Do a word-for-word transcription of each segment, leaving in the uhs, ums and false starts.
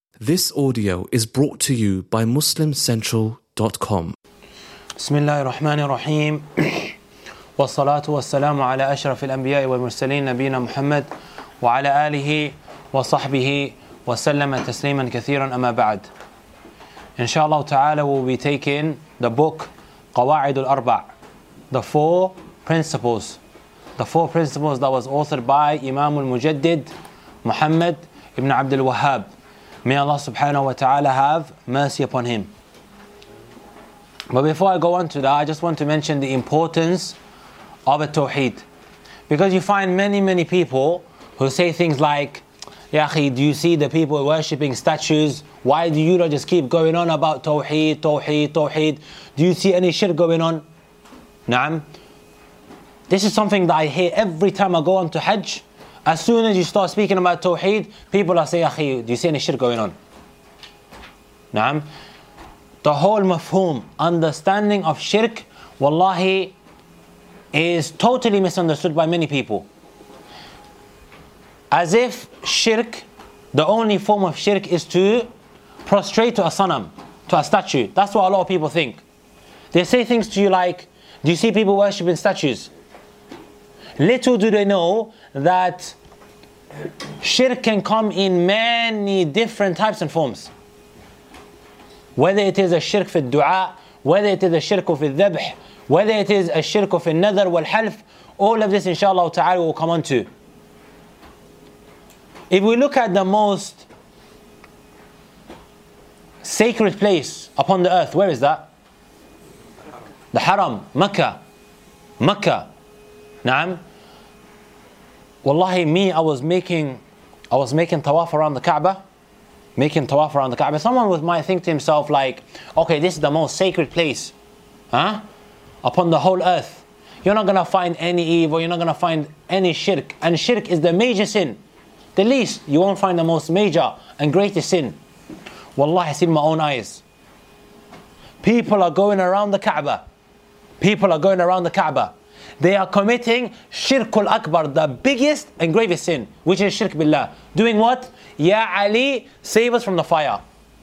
This audio is brought to you by muslim central dot com. Bismillahir Rahmanir Rahim. Wassalatu wassalamu ala ashraf al-anbiya wal mursalin nabiyina Muhammad wa ala alihi wa sahbihi wa sallama tasliman kathiran amma ba'd. Inshallah ta'ala we'll be taking the book Qawa'id al-Arba', the four principles. The four principles that was authored by Imam al-Mujaddid Muhammad ibn Abdul Wahhab. May Allah subhanahu wa ta'ala have mercy upon him. But before I go on to that, I just want to mention the importance of a tawheed. Because you find many, many people who say things like, Ya akhi, do you see the people worshipping statues? Why do you not just keep going on about tawheed, tawheed, tawheed? Do you see any shirk going on? Naam. This is something that I hear every time I go on to Hajj. As soon as you start speaking about tawheed, people are saying, akhi, do you see any shirk going on? Naam. The whole mafhum, understanding of shirk, wallahi, is totally misunderstood by many people. As if shirk, the only form of shirk is to prostrate to a sanam, to a statue. That's what a lot of people think. They say things to you like, do you see people worshipping statues? Little do they know that shirk can come in many different types and forms. Whether it is a shirk fi dua, whether it is a shirk fi dhabh, whether it is a shirk fi nadar wal half, all of this inshallah ta'ala will come on to. If we look at the most sacred place upon the earth, where is that? The Haram, Makkah. Makkah. Naam. Wallahi, me, I was making, I was making tawaf around the Kaaba, making tawaf around the Kaaba. Someone might think to himself like, okay, this is the most sacred place, huh? Upon the whole earth. You're not gonna find any evil. You're not gonna find any shirk, and shirk is the major sin. The least you won't find the most major and greatest sin. Wallahi, I see in my own eyes. People are going around the Kaaba. People are going around the Kaaba. They are committing shirkul akbar, the biggest and gravest sin, which is shirk billah. Doing what? Ya Ali, save us from the fire.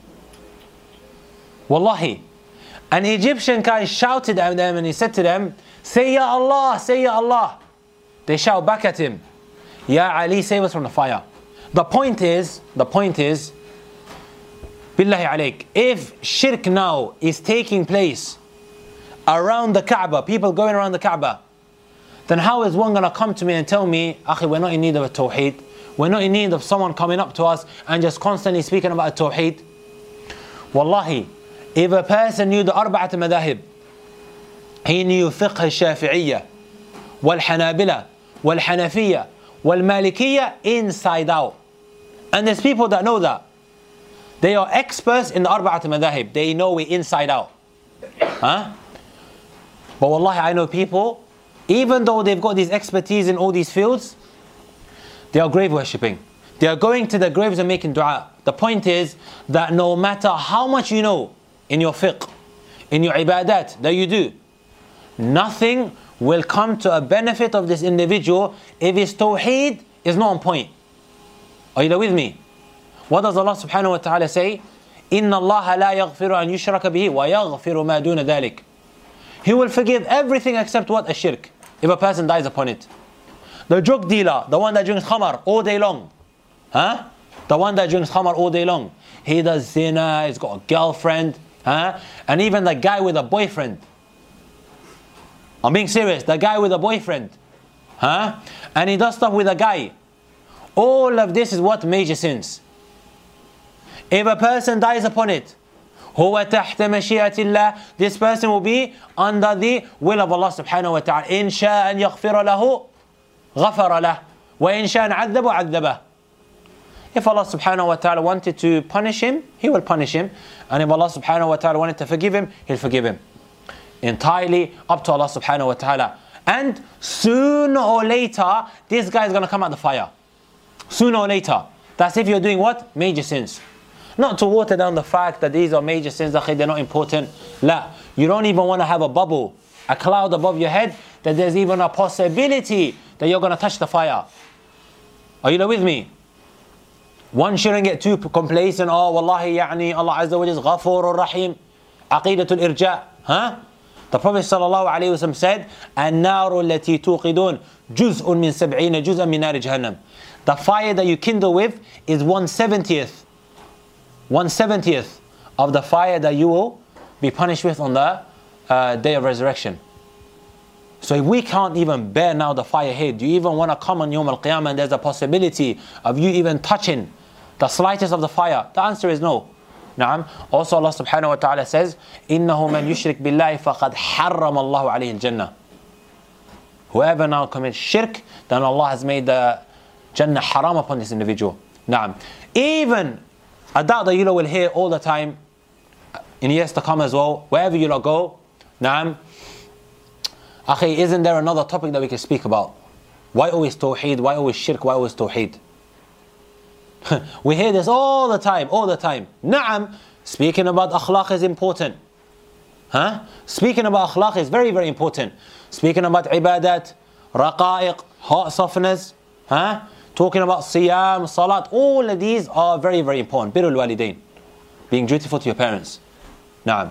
Wallahi. An Egyptian guy shouted at them and he said to them, say Ya Allah, say Ya Allah. They shout back at him, Ya Ali, save us from the fire. The point is, the point is, Billahi alayk, if shirk now is taking place around the Kaaba, people going around the Kaaba, then how is one going to come to me and tell me, akhi, we're not in need of a tawheed. We're not in need of someone coming up to us and just constantly speaking about a tawheed. Wallahi, if a person knew the arba'at madahib, he knew fiqh al-shafi'iyya, wal-hanabila, wal-hanafiyya, wal-malikiyya inside out. And there's people that know that. They are experts in the arba'at madahib. They know it inside out. Huh? But wallahi, I know people, even though they've got this expertise in all these fields, they are grave worshipping. They are going to the graves and making dua. The point is that no matter how much you know in your fiqh, in your ibadat that you do, nothing will come to a benefit of this individual if his tawheed is not on point. Are you there with me? What does Allah subhanahu wa ta'ala say? إِنَّ اللَّهَ لَا يَغْفِرُ أَن يُشْرَكَ بِهِ وَيَغْفِرُ مَا دُونَ ذَلِكَ. He will forgive everything except what? A shirk. If a person dies upon it. The drug dealer, the one that drinks khamar all day long. Huh? The one that drinks khamar all day long. He does zina, he's got a girlfriend. Huh? And even the guy with a boyfriend. I'm being serious. The guy with a boyfriend. Huh? And he does stuff with a guy. All of this is what? Major sins. If a person dies upon it, هو تحت مشيئة الله, this person will be under the will of Allah subhanahu wa ta'ala. إن شاء أن يغفر له غفر له وإن شاء أن عذبه عذبه. If Allah subhanahu wa ta'ala wanted to punish him, He will punish him. And if Allah subhanahu wa ta'ala wanted to forgive him, He'll forgive him. Entirely up to Allah subhanahu wa ta'ala. And sooner or later, this guy is going to come out the fire. Sooner or later. That's if you're doing what? Major sins. Not to water down the fact that these are major sins, they're not important. La. You don't even want to have a bubble, a cloud above your head, that there's even a possibility that you're going to touch the fire. Are you there with me? One shouldn't get too complacent. Oh, wallahi, يعني Allah Azza wa Jalla is Ghafur Rahim. Aqidatul Irja. Huh? The Prophet sallallahu alayhi wa sallam said, النار التي توقدون جزء من سبعين جزءا من نار جهنم. The fire that you kindle with is one seventieth, one seventieth of the fire that you will be punished with on the uh, day of resurrection. So if we can't even bear now the fire here, do you even want to come on Yawm al-Qiyamah and there's a possibility of you even touching the slightest of the fire? The answer is no. Naam. Also Allah subhanahu wa ta'ala says, إِنَّهُ مَنْ يُشْرِكْ بِاللَّهِ فَقَدْ حَرَّمَ اللَّهُ عَلَيْهِ الْجَنَّةِ. Whoever now commits shirk, then Allah has made the Jannah haram upon this individual. Naam. Even a doubt that you will hear all the time, in years to come as well, wherever you go, Naam. Akhi, isn't there another topic that we can speak about? Why always tawheed? Why always shirk? Why always tawheed? We hear this all the time, all the time. Naam, speaking about akhlaq is important. Huh? Speaking about akhlaq is very, very important. Speaking about ibadat, raqa'iq, heart softness, huh? Talking about siyam, salat, all of these are very, very important. Birrul walidain, being dutiful to your parents. Naam.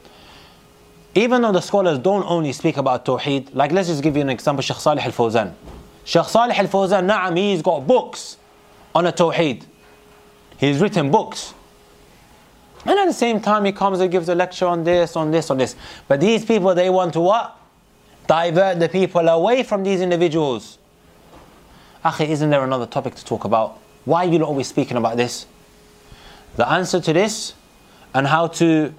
Even though the scholars don't only speak about tawheed, like let's just give you an example, Shaykh Salih al-Fawzan. Shaykh Salih al-Fawzan, naam, he's got books on a tawheed. He's written books. And at the same time he comes and gives a lecture on this, on this, on this. But these people, they want to what? Divert the people away from these individuals. Akhi, isn't there another topic to talk about? Why are you not always speaking about this? The answer to this and how to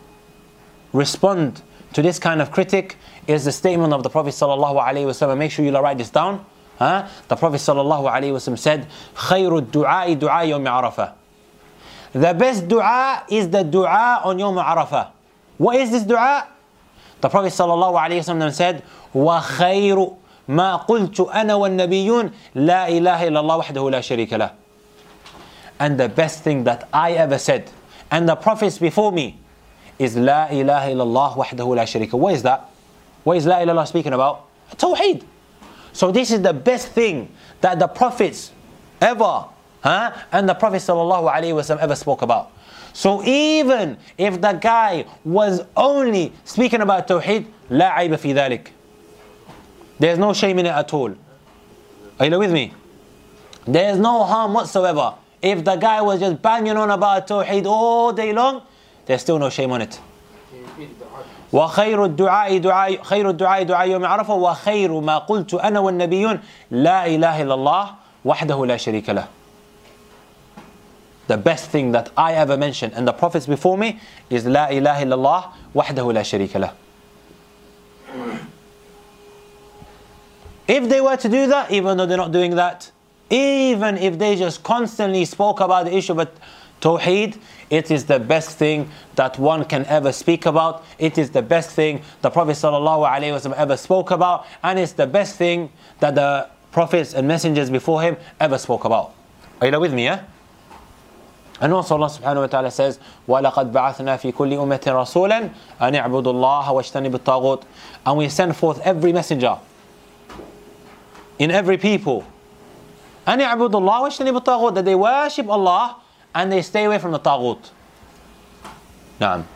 respond to this kind of critic is the statement of the Prophet sallallahu alaihi wasallam. Make sure you write this down. Huh? The Prophet sallallahu alaihi wasallam said, خير الدعاء دعاء يوم عرفة. The best dua is the dua on Yawm Arafah. What is this dua? The Prophet sallallahu alaihi wasallam said, وخير ما قلت أنا والنبيون لا إله إلا الله وحده لا شريك له. And the best thing that I ever said, and the prophets before me, is لا إله إلا الله وحده لا شريك له. What is that? What is لا إله إلا الله speaking about? Tawheed. So this is the best thing that the prophets ever, huh? and the Prophet sallallahu alaihi wasallam ever spoke about. So even if the guy was only speaking about Tawheed, لا عيب في ذلك. There's no shame in it at all. Are you with me? There's no harm whatsoever. If the guy was just banging on about Tawheed all day long, there's still no shame on it. وخير الدعاء دعاء خير الدعاء دعاء يوم عرفة وخير ما قلت أنا والنبيون لا إله إلا الله وحده لا شريك له. The best thing that I ever mentioned and the prophets before me is لا إله إلا الله وحده لا شريك له. If they were to do that, even though they're not doing that, even if they just constantly spoke about the issue of Tawheed, it is the best thing that one can ever speak about. It is the best thing the Prophet ﷺ ever spoke about, and it's the best thing that the prophets and messengers before him ever spoke about. Are you with me, yeah? And also Allah subhanahu wa ta'ala says, وَلَقَدْ بَعَثْنَا فِي كُلِّ أُمَّةٍ رَسُولًا أَنِ اعْبُدُوا اللَّهَ وَاجْتَنِبُوا الطَّاغُوتَ. And we send forth every messenger in every people, أَنِ اعْبُدُوا اللَّهَ وَاجْتَنِبُوا الطَّاغُوتَ, that they worship Allah and they stay away from the taghut. Naam.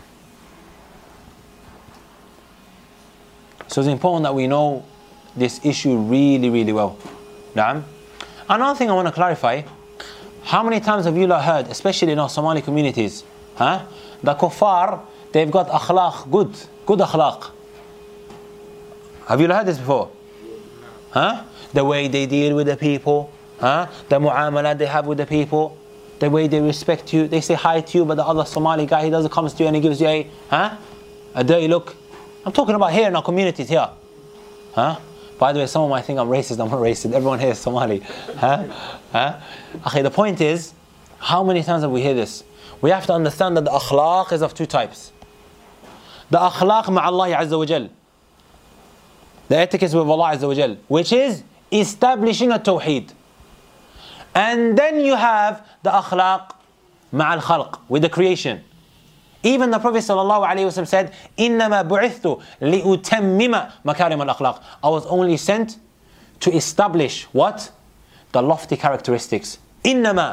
So it's important that we know this issue really, really well. Naam. Another thing I want to clarify, how many times have you heard, especially in our Somali communities, huh? the kuffar, they've got akhlaq, good, good akhlaq. Have you heard this before? Huh? The way they deal with the people, huh? the mu'amalat they have with the people, the way they respect you, they say hi to you, but the other Somali guy, he doesn't come to you and he gives you a, huh? a dirty look. I'm talking about here in our communities here. Huh? By the way, some of might think I'm racist. I'm not racist. Everyone here is Somali. Huh? Huh? Okay, the point is, how many times have we heard this? We have to understand that the akhlaq is of two types. The akhlaq ma'Allah Azza wa Jal, the etiquette with Allah Azza wa Jal, which is establishing a tawheed. And then you have the akhlaq ma'al khalq, with the creation. Even the Prophet ﷺ said, إِنَّمَا بُعِثْتُ لِأُتَمِّمَ مَكَارِمَ الْأَخْلَاقِ. I was only sent to establish what? The lofty characteristics. إِنَّمَا,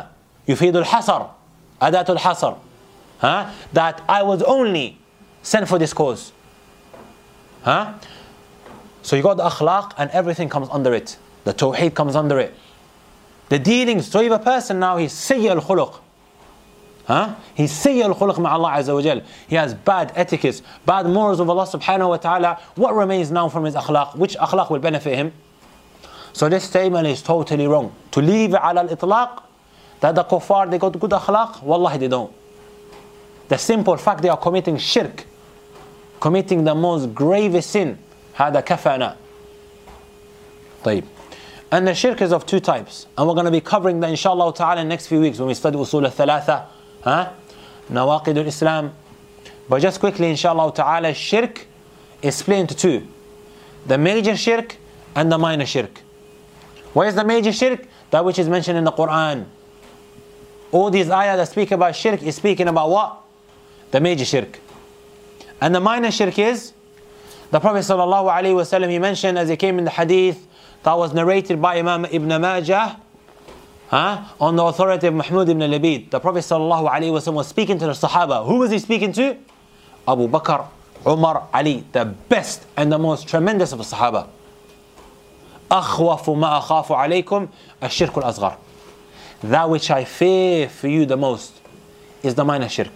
يفيد الحصر, أداة الحصر, huh? that I was only sent for this cause. Huh? So you got the akhlaq and everything comes under it. The tawheed comes under it. The dealings, so if a person now, he's sayyi al-khuluq. Huh? He's sayyi al-khuluq ma Allah Azza wa Jal. He has bad etiquettes, bad morals of Allah subhanahu wa ta'ala. What remains now from his akhlaq? Which akhlaq will benefit him? So this statement is totally wrong. To leave it ala al-itlaq, that the kuffar, they got good akhlaq, wallahi they don't. The simple fact they are committing shirk, committing the most gravest sin, هذا كفانا. طيب. And the shirk is of two types. And we're going to be covering that inshallah ta'ala in the next few weeks when we study usul al-thalatha, huh? Nawaqid al-Islam. But just quickly inshallah ta'ala, shirk is split into two. The major shirk and the minor shirk. What is the major shirk? That which is mentioned in the Quran. All these ayah that speak about shirk is speaking about what? The major shirk. And the minor shirk is, the Prophet sallallahu alaihi wasallam, he mentioned as it came in the hadith that was narrated by Imam Ibn Majah, huh, on the authority of Mahmud ibn Labid. The Prophet sallallahu alaihi wasallam was speaking to the Sahaba. Who was he speaking to? Abu Bakr, Umar, Ali, the best and the most tremendous of the Sahaba. أخوف ما أخاف عليكم الشرك الأصغر. That which I fear for you the most is the minor shirk.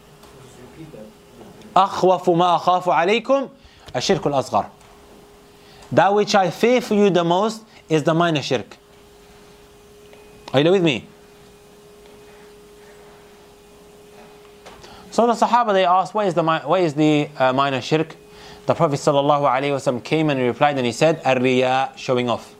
أخوف ما أخاف عليكم الشرك الأصغر. That which I fear for you the most is the minor shirk. Are you with me? So the Sahaba, they asked, what is the, what is the uh, minor shirk? The Prophet sallallahu alaihi wasallam came and he replied and he said, Ar-riya, showing off.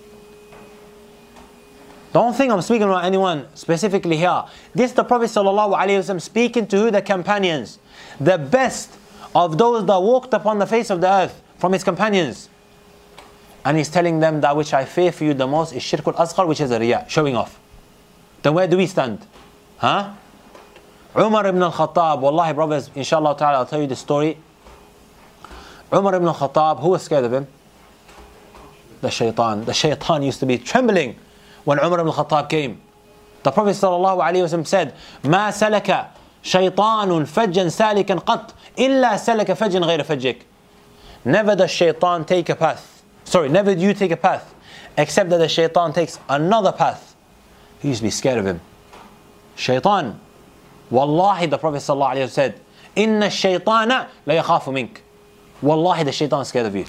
Don't think I'm speaking about anyone specifically here. This is the Prophet sallallahu alaihi wasallam speaking to who? The companions. The best of those that walked upon the face of the earth from his companions. And he's telling them that which I fear for you the most is shirk al-asghar, which is a riya, showing off. Then where do we stand? Huh? Umar ibn al-Khattab, wallahi brothers, inshallah ta'ala, I'll tell you the story. Umar ibn al-Khattab, who was scared of him? The shaitan. The shaitan used to be trembling when Umar ibn al-Khattab came. The Prophet sallallahu alayhi wa sallam said, ما سلك شيطان فجا سالكا قط إلا سلك فجا غير فجك. Never does shaitan take a path. Sorry, never do you take a path except that the shaitan takes another path. He used to be scared of him. Shaitan. Wallahi, the Prophet sallallahu alayhi wa sallam said, إن الشيطان لا يخاف منك. Wallahi, the shaitan is scared of you.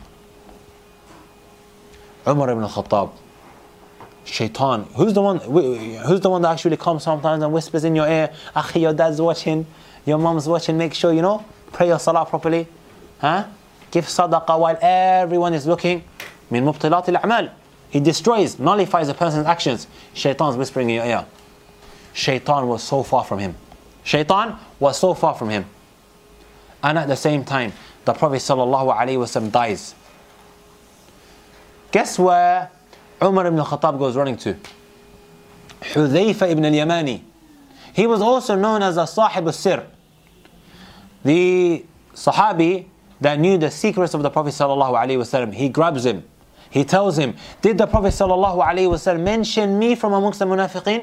Umar ibn al-Khattab. Shaitan. Who's the one Who's the one that actually comes sometimes and whispers in your ear, Akhi, your dad's watching, your mom's watching, make sure, you know, pray your salah properly. Huh? Give sadaqah while everyone is looking. Min mubtilat al-a'mal. He destroys, nullifies a person's actions. Shaitan's whispering in your ear. Shaitan was so far from him. Shaitan was so far from him. And at the same time, the Prophet sallallahu alaihi wasallam dies. Guess where Umar ibn al-Khattab goes running to? Hudhayfa ibn al-Yamani. He was also known as a Sahib al-Sir. The Sahabi that knew the secrets of the Prophet sallallahu alaihi wasallam. He grabs him. He tells him, did the Prophet sallallahu alaihi wasallam mention me from amongst the munafiqeen?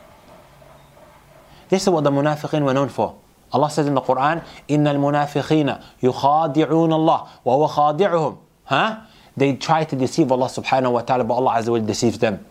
This is what the munafiqeen were known for. Allah says in the Quran, إِنَّ الْمُنَافِقِينَ يُخَادِعُونَ اللَّهِ وَهُوَ خَادِعُهُم. Huh? They try to deceive Allah subhanahu wa ta'ala, but Allah Azza wa Jalla deceives them.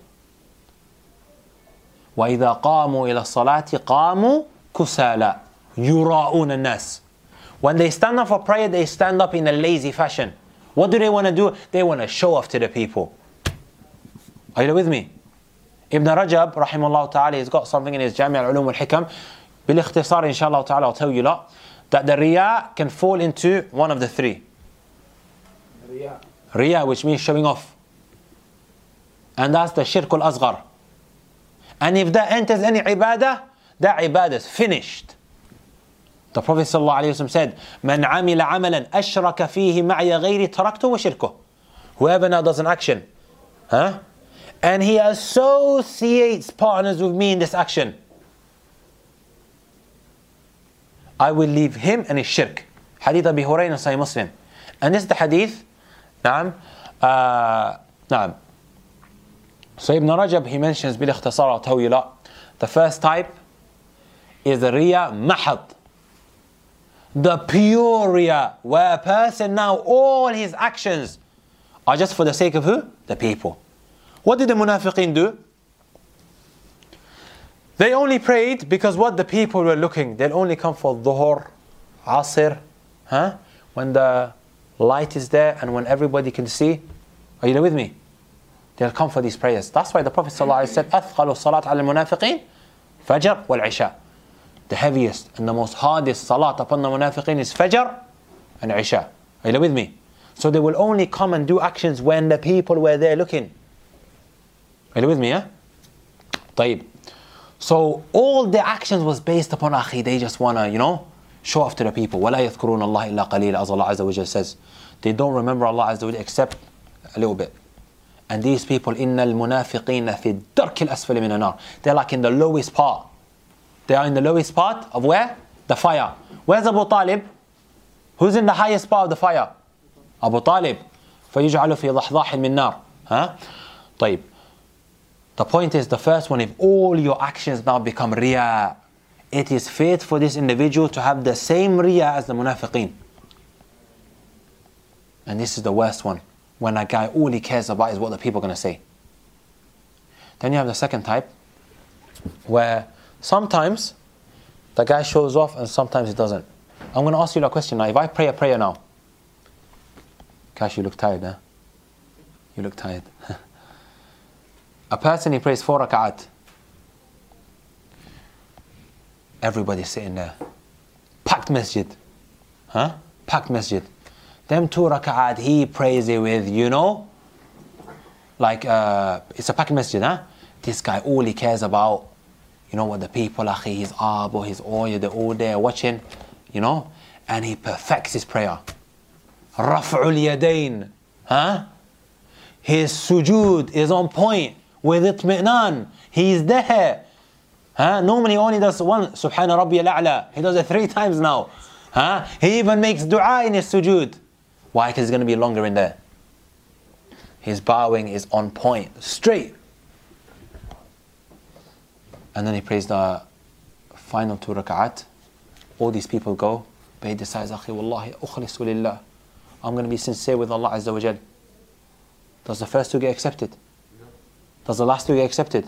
وَإِذَا قَامُوا إِلَى الصَّلَاةِ قَامُوا كُسَالًا يُرَاءُونَ النَّاسِ. When they stand up for prayer, they stand up in a lazy fashion. What do they want to do? They want to show off to the people. Are you with me? Ibn Rajab, rahimahullah ta'ala, he's got something in his Jami' al-Ulum al-Hikam. Bil-ikhtisar, inshallah ta'ala, I'll tell you lot, that the riya can fall into one of the three. Riya. Riya, which means showing off. And that's the shirk al-asghar. And if that enters any ibadah, that ibadah is finished. The Prophet sallallahu alayhi wa sallam said, "Man amila amalan ashraka fihi ma'ya ghayri taraktu wa shirkuh." Whoever now does an action, huh? And he associates partners with me in this action, I will leave him and his shirk. Hadith Abi Hurairah, Sahih Muslim. And this is the hadith. Naam. Uh, naam. So Ibn Rajab, he mentions bil ikhtisar, I'll tell you lot, The first type is the riya mahad. The pure riya, where a person now, all his actions are just for the sake of who? The people. What did the munafiqeen do? They only prayed because what the people were looking. They'll only come for dhuhr, asr, huh? When the light is there and when everybody can see. Are you there with me? They'll come for these prayers. That's why the Prophet ﷺ said, أثقل الصلاة على المنافقين فجر والعشاء. The heaviest and the most hardest salat upon the munafiqeen is Fajr and Isha. Are you with me? So they will only come and do actions when the people were there looking. Are you with me, yeah? طيب. So all the actions was based upon akhi. They just want to, you know, show off to the people. وَلَا يَذْكُرُونَ اللَّهِ إِلَّا قَلِيلًا, as Allah Azza wa Jal says. They don't remember Allah Azza wa Jal except a little bit. And these people, إِنَّ الْمُنَافِقِينَ فِي الدَّرْكِ الْأَسْفَلِ مِنَ النَّارِ. They're like in the lowest part. They are in the lowest part of where? The fire. Where's Abu Talib? Who's in the highest part of the fire? Abu Talib. فَيُجْعَلُ فِي ضَحْضَاحٍ مِنْ نَارٍ. Huh? طيب. The point is, the first one, if all your actions now become riya, it is fit for this individual to have the same riya as the munafiqeen. And this is the worst one. When a guy, all he cares about is what the people are going to say. Then you have the second type, where sometimes the guy shows off and sometimes he doesn't. I'm going to ask you a question now. If I pray a prayer now, Kash, you look tired, huh? You look tired. A person, he prays four rak'at. Everybody's sitting there. Packed masjid. Huh? Packed masjid. Them two rak'at, he prays it with, you know, like, uh, it's a packed masjid, huh? This guy, all he cares about, you know what, the people, akhi, his abo, his oil, they're all there watching, you know, and he perfects his prayer. Raf'ul yadayn, huh? His sujood is on point with itmi'nan. He's there. Huh? Normally he only does one, Subhana Rabbi al-A'la. He does it three times now. Huh? He even makes dua in his sujood. Why? Because it's going to be longer in there. His bowing is on point, straight. And then he prays the final two rak'at. All these people go, but he decides, Akhi, wallahi, ukhlisu lillah. I'm going to be sincere with Allah Azza wa Jal. Does the first two get accepted? No. Does the last two get accepted?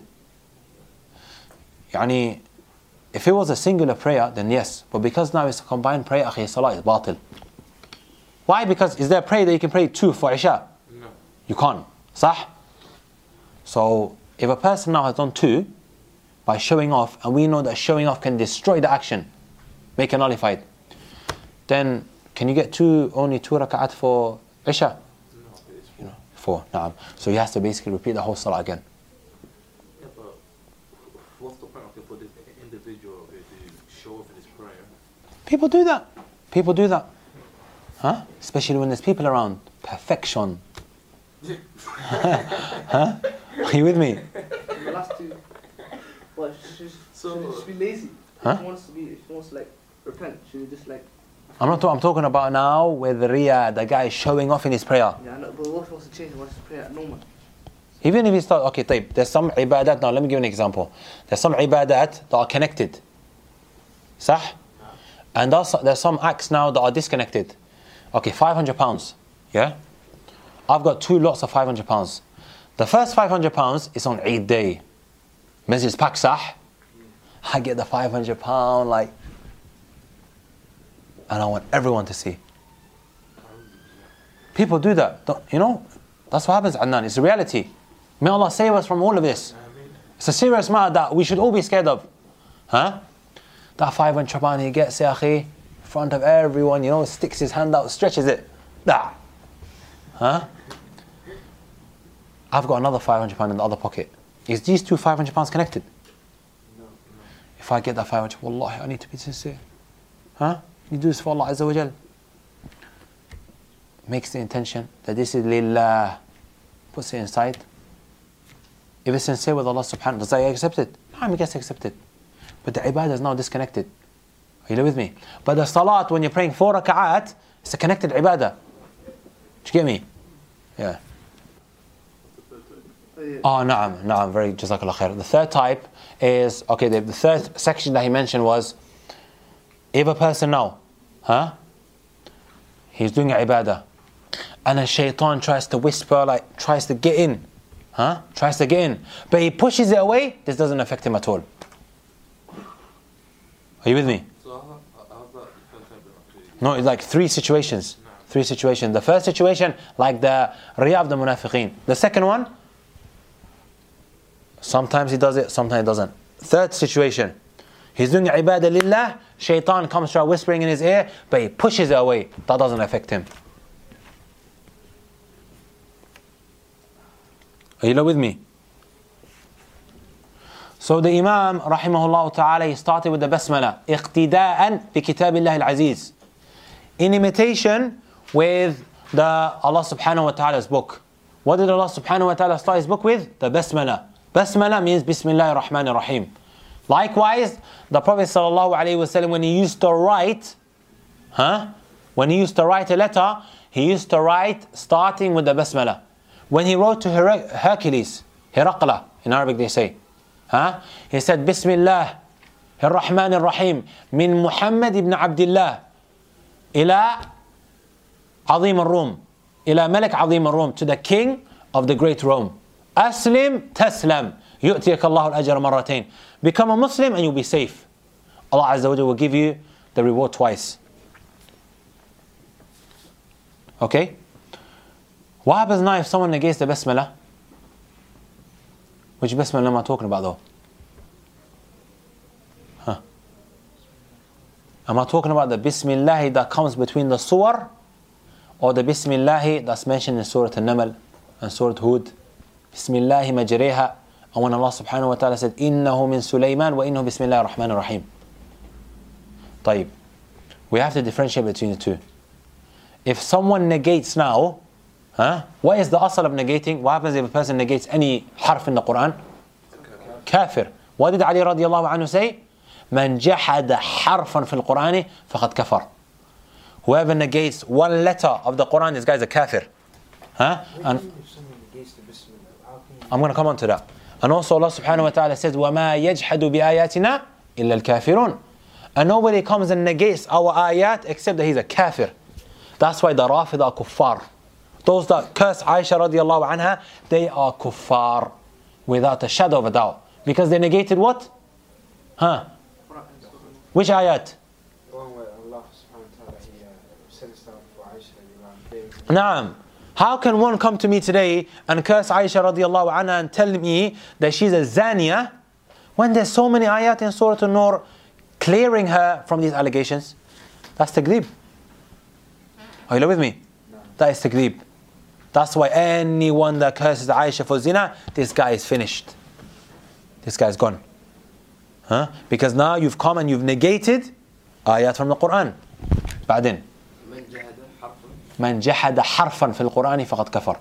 Yani, if it was a singular prayer, then yes. But because now it's a combined prayer, Akhi, salah is batil. Why? Because is there a prayer that you can pray two for Isha? No. You can't. Sah? So, if a person now has done two, by showing off, and we know that showing off can destroy the action, make it nullified, then can you get two, only two rak'at for Isha? No, it's four. You know, four, na'am. So he has to basically repeat the whole salah again. Yeah, but what's the point for this individual to show off in his prayer? People do that. People do that. Huh? Especially when there's people around. Perfection. Huh? Are you with me? The last two. Well, should so, should just be lazy. Huh? If he wants to be, if he wants to like repent, should he just like? I'm not. I'm talking about now with the riya, the guy is showing off in his prayer. Yeah, I know, but what if he wants to change? He wants to pray at normal. Even if he starts, okay, type. There's some ibadat. Now let me give you an example. There's some ibadat that are connected. Sah? And there's, there's some acts now that are disconnected. Okay, five hundred pounds. Yeah? I've got two lots of five hundred pounds. The first five hundred pounds is on Eid day. Masjid's packed, sah? I get the five hundred pound, like, and I want everyone to see. People do that. Don't, you know, that's what happens, Adnan. It's a reality. May Allah save us from all of this. It's a serious matter that we should all be scared of. Huh? That five hundred pound he gets, ya akhi, in front of everyone, you know, sticks his hand out, stretches it. That. Huh? I've got another five hundred pound in the other pocket. Is these two five hundred pounds connected? No, no. If I get that five hundred, wallahi, I need to be sincere. Huh? You do this for Allah Azza wa Jal. Makes the intention that this is lillah. Puts it inside. If it's sincere with Allah subhanahu, does that get accepted? No, it gets accepted. But the ibadah is now disconnected. Are you with me? But the salat, when you're praying four raka'at, it's a connected ibadah. Do you get me? Yeah. If yeah. Oh, na'am, na'am, very jazakallah khair. The third type is, okay, the, the third section that he mentioned was, if a person now, huh, he's doing ibadah, and then shaitan tries to whisper, like, tries to get in, huh, tries to get in, but he pushes it away, this doesn't affect him at all. Are you with me? So how, how's that first type of No, it's like three situations. Three situations. The first situation, like the Riya of the Munafiqeen. The second one, sometimes he does it, sometimes he doesn't. Third situation, he's doing ibadah lillah, shaitan comes to whispering in his ear, but he pushes it away. That doesn't affect him. Are you with me? So the Imam, rahimahullah ta'ala, he started with the basmala. اقتداء بكتاب الله العزيز. In imitation with the Allah subhanahu wa ta'ala's book. What did Allah subhanahu wa ta'ala start his book with? The basmala. Basmala means Bismillahir Rahmanir Rahim. Likewise, the Prophet sallallahu alaihi wasallam, when he used to write, huh? When he used to write a letter, he used to write starting with the basmala. When he wrote to Her- Hercules, Heraqla, in Arabic they say, huh? He said, Bismillah ar-Rahman ar-Rahim min Muhammad ibn Abdullah ila Azim al-Rum, ila Malik Azim al-Rum, to the king of the great Rome. Aslim taslam, yu'tiyaka Allahu al-ajra marratain. Become a Muslim and you'll be safe. Allah Azza wa Jalla will give you the reward twice. Okay? What happens now if someone negates the basmala? Which basmala am I talking about though? Huh? Am I talking about the Bismillah that comes between the surah, or the Bismillah that's mentioned in Surah An-Naml and Surah Hud? Bismillah majreha. And when Allah subhanahu wa ta'ala said, Innahu min Sulaiman wa innahu Bismillah ar-Rahman ar-Rahim. طيب. We have to differentiate between the two. If someone negates now, huh? What is the asal of negating? What happens if a person negates any harf in the Quran? Kafir. What did Ali radiallahu anhu say? Man jahada harfan fil Qurani faqad kafar. Whoever negates one letter of the Quran, this guy is a kafir. Huh? And I'm going to come on to that. And also Allah subhanahu wa ta'ala says, وَمَا يَجْحَدُ بِآيَاتِنَا إِلَّا الْكَافِرُونَ. And nobody comes and negates our ayat except that he's a kafir. That's why the Rafid are kuffar. Those that curse Aisha radiallahu anha, they are kuffar without a shadow of a doubt. Because they negated what? Huh? Which ayat? The one where Allah subhanahu wa ta'ala, he uh, said this down for Aisha. Naam. How can one come to me today and curse Aisha radiallahu anha and tell me that she's a zaniya when there's so many ayat in Surah An-Nur clearing her from these allegations? That's taqdeeb. Are you with me? No. That is taqdeeb. That's why anyone that curses Aisha for zina, this guy is finished. This guy is gone. Huh? Because now you've come and you've negated ayat from the Quran. بعدين من جحد حرفا في القرآن فقد كفر.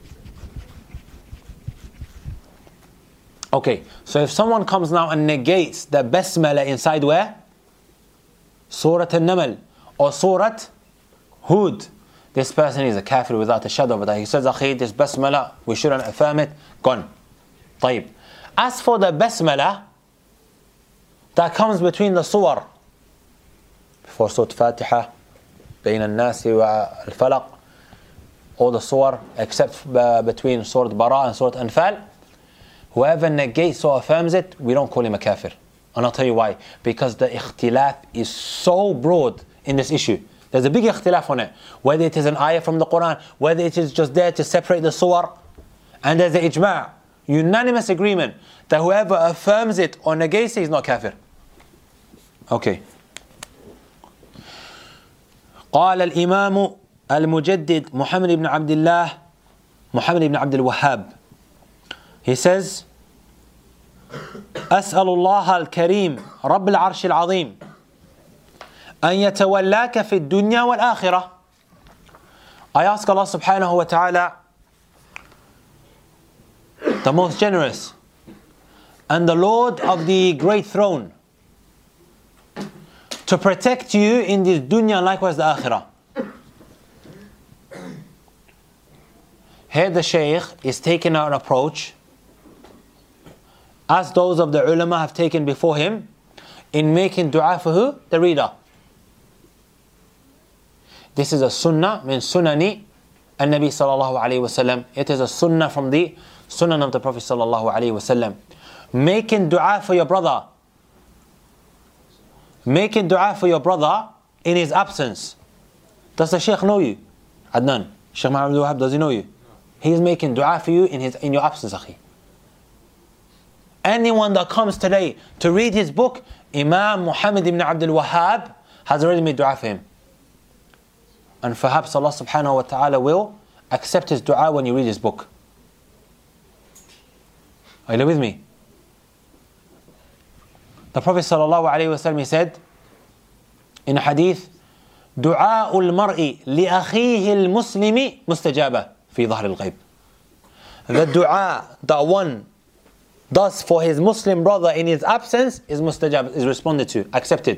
Okay, so if someone comes now and negates the basmala inside where? Surah An-Naml or Surah Hud, this person is a kafir without a shadow of a doubt. He says, Akhi, this basmala, we shouldn't affirm it. Gone. طيب. As for the basmala that comes between the surah, before Surah Fatiha, بين الناس والفلق, all the surah except between Surah Bara and Surah Anfal, whoever negates or affirms it, we don't call him a kafir. And I'll tell you why. Because the ikhtilaf is so broad in this issue. There's a big ikhtilaf on it. Whether it is an ayah from the Quran, whether it is just there to separate the surah. And there's the ijma', unanimous agreement that whoever affirms it or negates it is not kafir. Okay. قال الإمام المجدد محمد بن عبد الله محمد بن عبد الوهاب. He says, أسأل الله الكريم رب العرش العظيم أن يتولاك في الدنيا والآخرة. I ask Allah subhanahu wa ta'ala, the most generous and the Lord of the great throne, to protect you in this dunya and likewise the akhirah. Here the Shaykh is taking out an approach as those of the ulama have taken before him, in making dua for who? The reader. This is a sunnah min sunani al-Nabi sallallahu alayhi wa sallam. It is a sunnah from the sunnah of the Prophet sallallahu alayhi wa sallam. Making dua for your brother. Making dua for your brother in his absence. Does the Shaykh know you? Adnan. Shaykh Muhammad Wahab, does he know you? He's making dua for you in his in your absence, akhi. Anyone that comes today to read his book, Imam Muhammad ibn Abdul Wahhab has already made dua for him. And perhaps Allah subhanahu wa ta'ala will accept his dua when you read his book. Are you with me? The Prophet sallallahu alayhi wa sallam, he said in a hadith, دعاء المرء لأخيه المسلم مستجابة في ظهر الغيب. The dua that one does for his Muslim brother in his absence is mustajab, is responded to, accepted.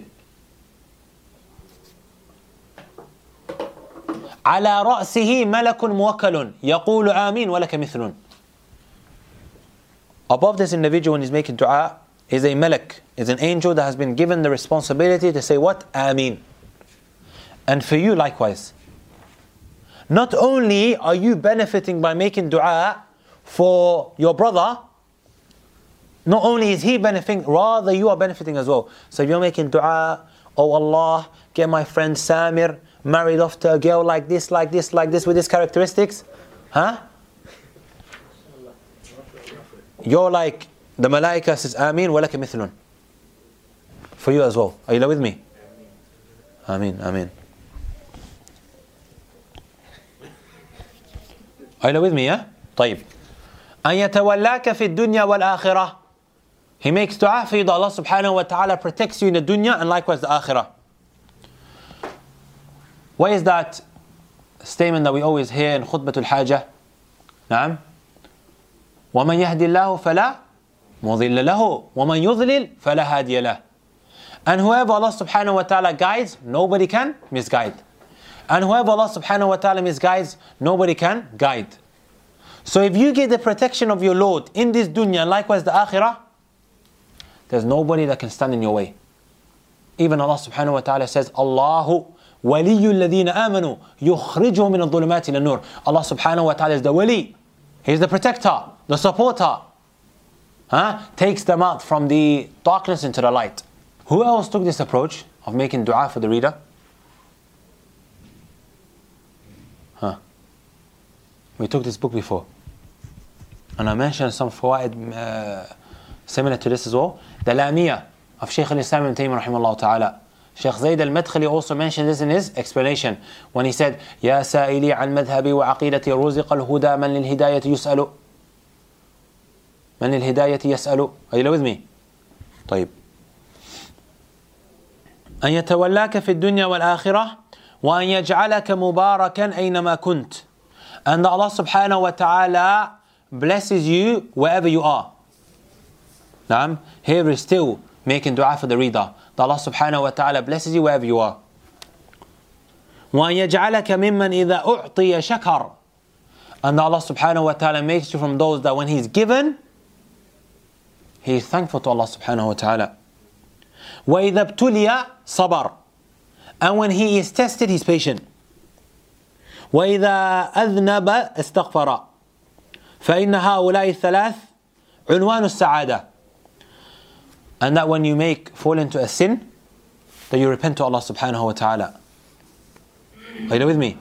على رأسه ملك موكل يقول آمين ولك مثل. Above this individual when he's making dua is a malak, is an angel that has been given the responsibility to say what? Ameen. And for you likewise. Not only are you benefiting by making dua for your brother, not only is he benefiting, rather you are benefiting as well. So if you're making dua, oh Allah, get my friend Samir married off to a girl like this, like this, like this, with these characteristics, huh? You're like, the malaika says, Ameen, walaka mithlun. For you as well. Are you with me? Ameen, Ameen. Are you with me, yeah? طيب. أن يتولاك في الدنيا والآخرة. He makes dua for you that Allah subhanahu wa ta'ala protects you in the dunya and likewise the akhirah. What is that statement that we always hear in khutbatul hajah? نعم. ومن يهدي الله فلا مضل له ومن يضلل فلا هادي له. And whoever Allah subhanahu wa ta'ala guides, nobody can misguide. And whoever Allah subhanahu wa ta'ala misguides, nobody can guide. So if you get the protection of your Lord in this dunya and likewise the akhirah, there's nobody that can stand in your way. Even Allah subhanahu wa ta'ala says, Allahu waliyyu alladhina amanu yukhrijuhum min adh-dhulumati ila an-nur. Allah subhanahu wa ta'ala is the wali. He's the protector, the supporter. Huh? Takes them out from the darkness into the light. Who else took this approach of making dua for the reader? Huh? We took this book before. And I mentioned some fawaid uh, similar to this as well. The Lamiyah of Shaykh al-Islam ibn Taymiyyah rahimahullah ta'ala. Shaykh Zayd al-Madkhali also mentioned this in his explanation when he said, يا سائلي عن مذهبي وعقيدتي رزق الهدى من للهداية يسأل من للهداية يسأل. Are you with me? طيب. أن يتولاك في الدنيا والآخرة وأن يجعلك مباركا أينما كنت. And that Allah subhanahu wa ta'ala blesses you wherever you are. Naam. Here is still making dua for the reader. That Allah subhanahu wa ta'ala blesses you wherever you are. وَأَن يَجْعَلَكَ مِمَّنْ إِذَا أُعْطِيَ شَكَرٍ. And that Allah subhanahu wa ta'ala makes you from those that when He's given, He is thankful to Allah subhanahu wa ta'ala. وَإِذَا ابْتُلِيَ صَبَرٍ. And when he is tested, he's patient. وَإِذَا أَذْنَبَ اسْتَغْفَرَ. فَإِنَّ هَؤُلَاءِ الثَّلَاثِ عُنْوَانُ السَّعَادَةِ. And that when you make fall into a sin, that you repent to Allah subhanahu wa ta'ala. Are you with me?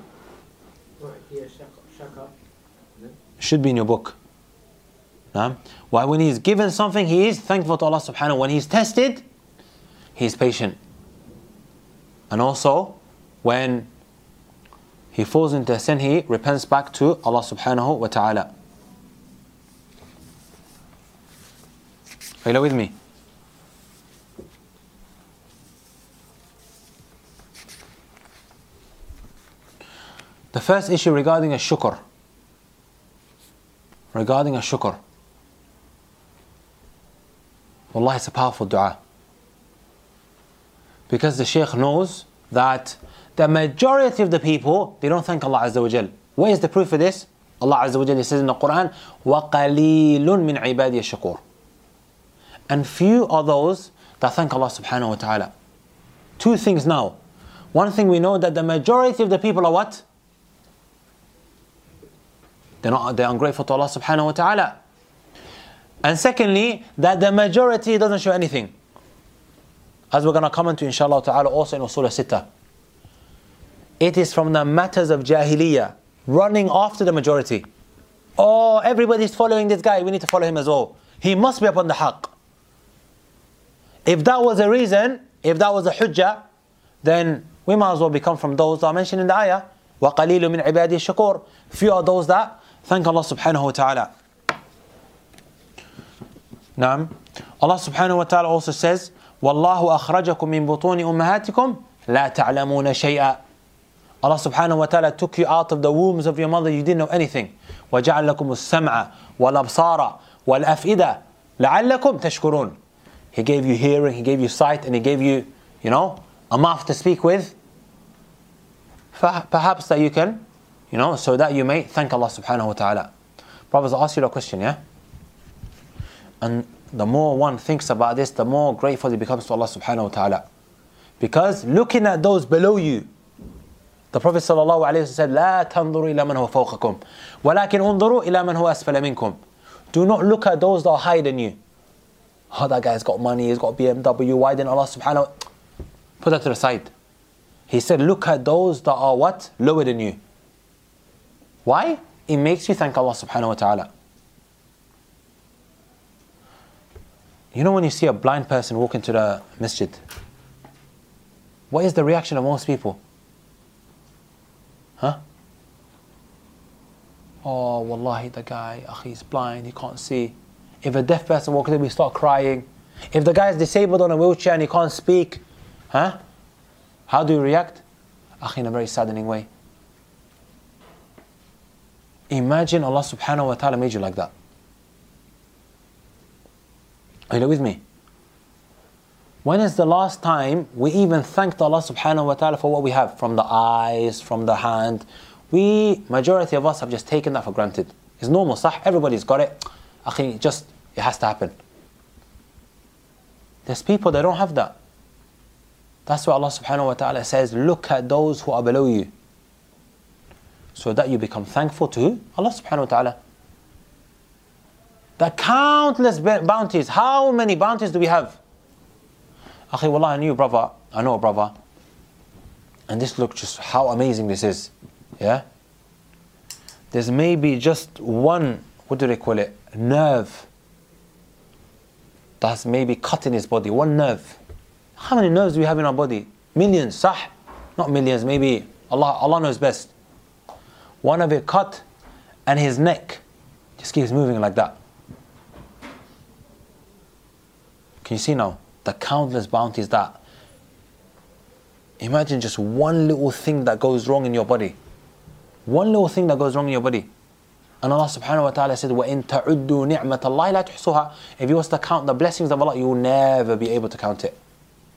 Should be in your book. No? Why when he's given something, he is thankful to Allah subhanahu wa ta'ala. When he's tested, he's patient. And also, when he falls into a sin, he repents back to Allah subhanahu wa ta'ala. Are you with me? The first issue regarding a shukr. Regarding a shukr. Wallahi, it's a powerful dua. Because the Shaykh knows that the majority of the people, they don't thank Allah Azza wa Jal. Where is the proof for this? Allah Azza wa Jal says in the Quran, وَقَلِيلٌ مِّنْ عِبَادِيَ الشَّكُورِ. And few are those that thank Allah subhanahu wa ta'ala. Two things now. One thing we know, that the majority of the people are what? They're not, they're ungrateful to Allah subhanahu wa ta'ala. And secondly, that the majority doesn't show anything. As we're going to comment to inshallah ta'ala also in Usul al-Sittah. It is from the matters of Jahiliyyah, running after the majority. Oh, everybody's following this guy, we need to follow him as well. He must be upon the haqq. If that was a reason, if that was a hujjah, then we might as well become from those that are mentioned in the ayah. وَقَلِيلٌ مِنْ عِبَادِي الشَّكُورِ. Few are those that thank Allah subhanahu wa ta'ala. Naam. Allah subhanahu wa ta'ala also says, وَاللَّهُ أَخْرَجَكُم مِّن بُطُونِ أُمَّهَاتِكُمْ لَا تَعْلَمُونَ شَيْئًا. Allah subhanahu wa ta'ala took you out of the wombs of your mother, you didn't know anything. وَجَعَلَ لَكُمُ السَّمْعَ وَالْأَبْصَارَ وَالْأَفْئِدَةَ لَعَلَّكُمْ تَشْكُرُونَ. He gave you hearing, He gave you sight, and He gave you, you know, a mouth to speak with. Perhaps that you can, you know, so that you may thank Allah subhanahu wa ta'ala. Brothers, I'll ask you a question, yeah? And the more one thinks about this, the more grateful he becomes to Allah subhanahu wa ta'ala. Because looking at those below you, the Prophet sallallahu alayhi wa sallam said, لا تنظروا إلى من هو فوقكم ولكن انظروا إلى من هو أسفل منكم. Do not look at those that are higher than you. Oh, that guy's got money, he's got B M W, why didn't Allah subhanahu wa ta'ala? Put that to the side. He said, look at those that are what? Lower than you. Why? It makes you thank Allah subhanahu wa ta'ala. You know when you see a blind person walk into the masjid, what is the reaction of most people? Huh? Oh, wallahi, the guy, akhi, he's blind, he can't see. If a deaf person walks in, we start crying. If the guy is disabled on a wheelchair and he can't speak, huh? How do you react? Akhi, in a very saddening way. Imagine Allah subhanahu wa ta'ala made you like that. Are you with me? When is the last time we even thanked Allah subhanahu wa ta'ala for what we have? From the eyes, from the hand. We, majority of us have just taken that for granted. It's normal, sah? Everybody's got it. Akhi, just, it has to happen. There's people that don't have that. That's why Allah subhanahu wa ta'ala says, look at those who are below you. So that you become thankful to Allah subhanahu wa ta'ala. The countless bounties. How many bounties do we have? Akhi, wallah, I knew a brother. I know a brother. And this look just how amazing this is. Yeah? There's maybe just one, what do they call it? Nerve. That's maybe cut in his body. One nerve. How many nerves do we have in our body? Millions, sah? Not millions, maybe. Allah, Allah knows best. One of it cut, and his neck just keeps moving like that. Can you see now? The countless bounties that. Imagine just one little thing that goes wrong in your body. One little thing that goes wrong in your body. And Allah subhanahu wa ta'ala said, وَإِن تَعُدُّوا نِعْمَةَ اللَّهِ لَا تُحْصُوهَا. If you was to count the blessings of Allah, you will never be able to count it.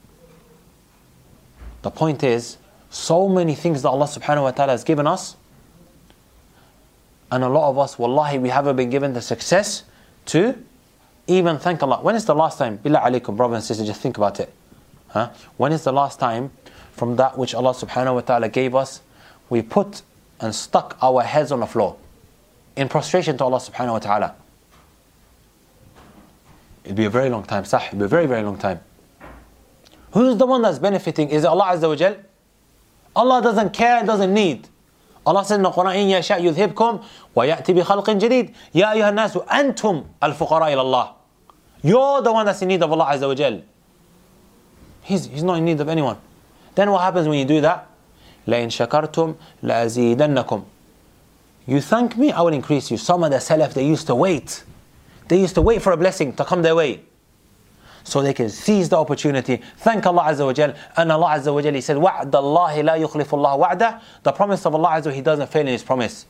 The point is, so many things that Allah subhanahu wa ta'ala has given us, and a lot of us, wallahi, we haven't been given the success to even thank Allah. When is the last time, billah alaykum, brothers and sisters, just think about it. Huh? When is the last time from that which Allah subhanahu wa ta'ala gave us, we put and stuck our heads on the floor in prostration to Allah subhanahu wa ta'ala? It'll be a very long time, sah, it'll be a very, very long time. Who's the one that's benefiting? Is it Allah Azza wa Jal? Allah doesn't care, doesn't need. Allah said in the Quran, إِن يَشَأْ يُذْهِبْكُمْ وَيَأْتِ بِخَلْقٍ جَدِيدٍ يَا أَيُّهَا النَّاسُ أَنْتُمْ الْفُقَرَاءِ إِلَى اللَّهِ. You're the one that's in need of Allah Azza wa Jal. He's, he's not in need of anyone. Then what happens when you do that? لَإِن شَكَرْتُمْ لَأَزِيدَنَّكُمْ. You thank me, I will increase you. Some of the Salaf, they used to wait. They used to wait for a blessing to come their way, so they can seize the opportunity. Thank Allah Azza wa Jal. And Allah Azza wa Jal, He said, وَعْدَ اللَّهِ لَا يُخْلِفُ اللَّهُ وَعْدَهُ. The promise of Allah Azza wa Jal, He doesn't fail in His promise.